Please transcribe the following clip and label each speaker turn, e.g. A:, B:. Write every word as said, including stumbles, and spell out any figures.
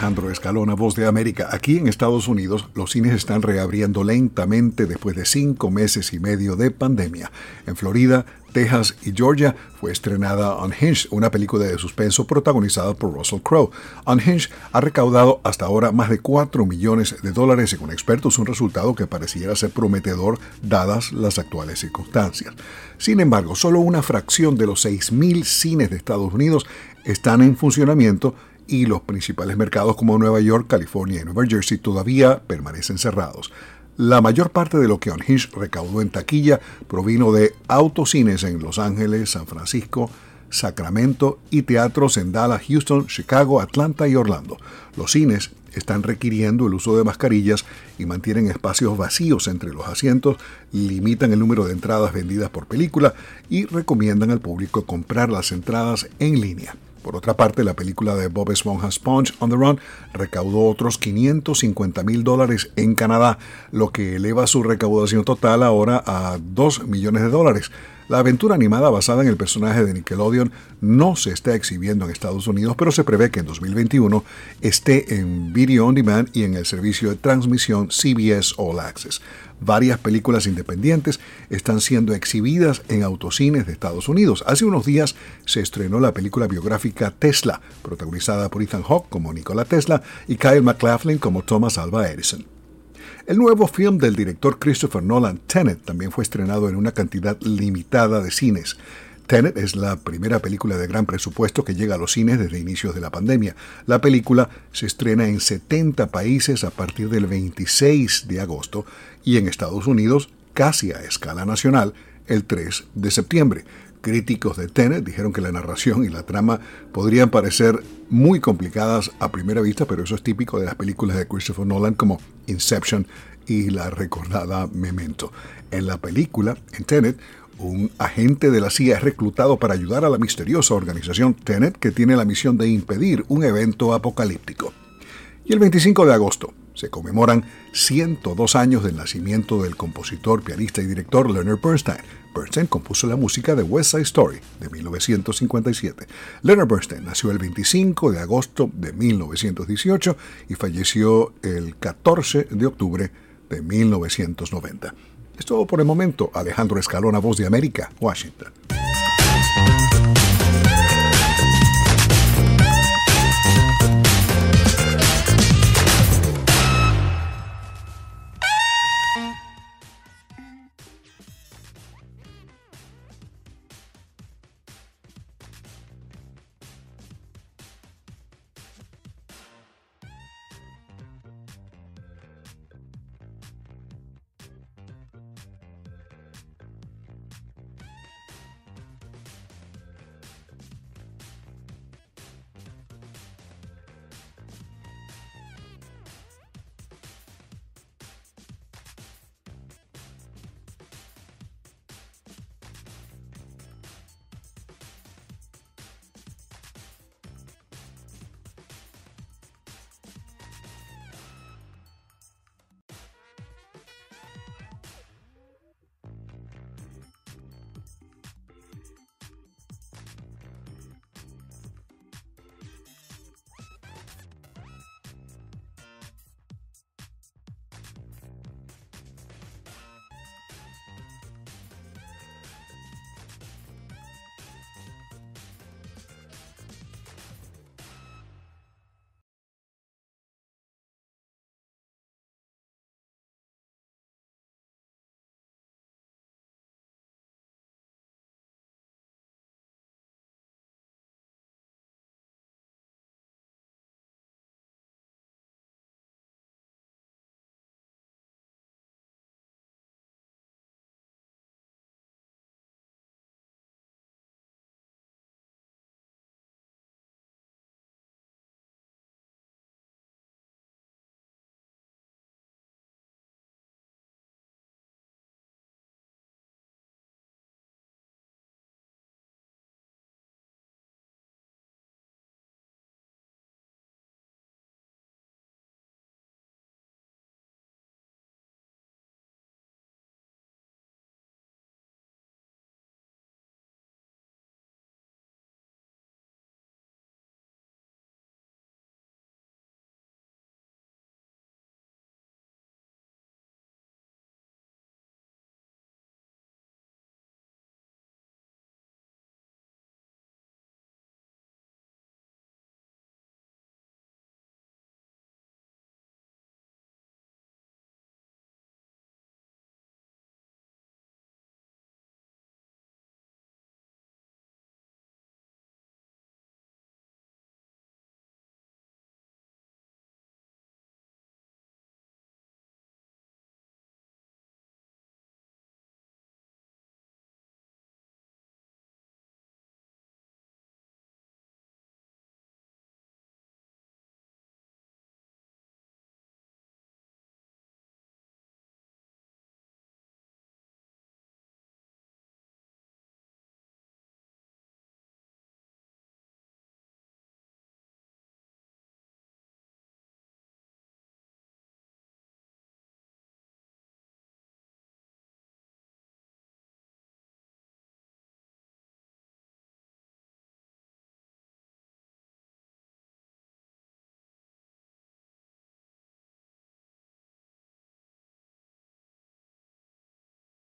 A: Alejandro Escalona, Voz de América. Aquí en Estados Unidos, los cines están reabriendo lentamente después de cinco meses y medio de pandemia. En Florida, Texas y Georgia fue estrenada Unhinged, una película de suspenso protagonizada por Russell Crowe. Unhinged ha recaudado hasta ahora más de cuatro millones de dólares, según expertos, un resultado que pareciera ser prometedor dadas las actuales circunstancias. Sin embargo, solo una fracción de los seis mil cines de Estados Unidos están en funcionamiento y los principales mercados como Nueva York, California y Nueva Jersey todavía permanecen cerrados. La mayor parte de lo que Unhinged recaudó en taquilla provino de autocines en Los Ángeles, San Francisco, Sacramento y teatros en Dallas, Houston, Chicago, Atlanta y Orlando. Los cines están requiriendo el uso de mascarillas y mantienen espacios vacíos entre los asientos, limitan el número de entradas vendidas por película y recomiendan al público comprar las entradas en línea. Por otra parte, la película de Bob Esponja Sponge on the Run recaudó otros quinientos cincuenta mil dólares en Canadá, lo que eleva su recaudación total ahora a dos millones de dólares. La aventura animada basada en el personaje de Nickelodeon no se está exhibiendo en Estados Unidos, pero se prevé que en dos mil veintiuno esté en Video On Demand y en el servicio de transmisión C B S All Access. Varias películas independientes están siendo exhibidas en autocines de Estados Unidos. Hace unos días se estrenó la película biográfica Tesla, protagonizada por Ethan Hawke como Nikola Tesla y Kyle MacLachlan como Thomas Alva Edison. El nuevo film del director Christopher Nolan, Tenet, también fue estrenado en una cantidad limitada de cines. Tenet es la primera película de gran presupuesto que llega a los cines desde inicios de la pandemia. La película se estrena en setenta países a partir del veintiséis de agosto y en Estados Unidos, casi a escala nacional, el tres de septiembre. Críticos de Tenet dijeron que la narración y la trama podrían parecer muy complicadas a primera vista, pero eso es típico de las películas de Christopher Nolan como Inception y la recordada Memento. En la película, en Tenet, un agente de la C I A es reclutado para ayudar a la misteriosa organización Tenet, que tiene la misión de impedir un evento apocalíptico. Y el veinticinco de agosto se conmemoran ciento dos años del nacimiento del compositor, pianista y director Leonard Bernstein. Bernstein compuso la música de West Side Story de mil novecientos cincuenta y siete. Leonard Bernstein nació el veinticinco de agosto de mil novecientos dieciocho y falleció el catorce de octubre de mil novecientos noventa. Es todo por el momento. Alejandro Escalona, Voz de América, Washington.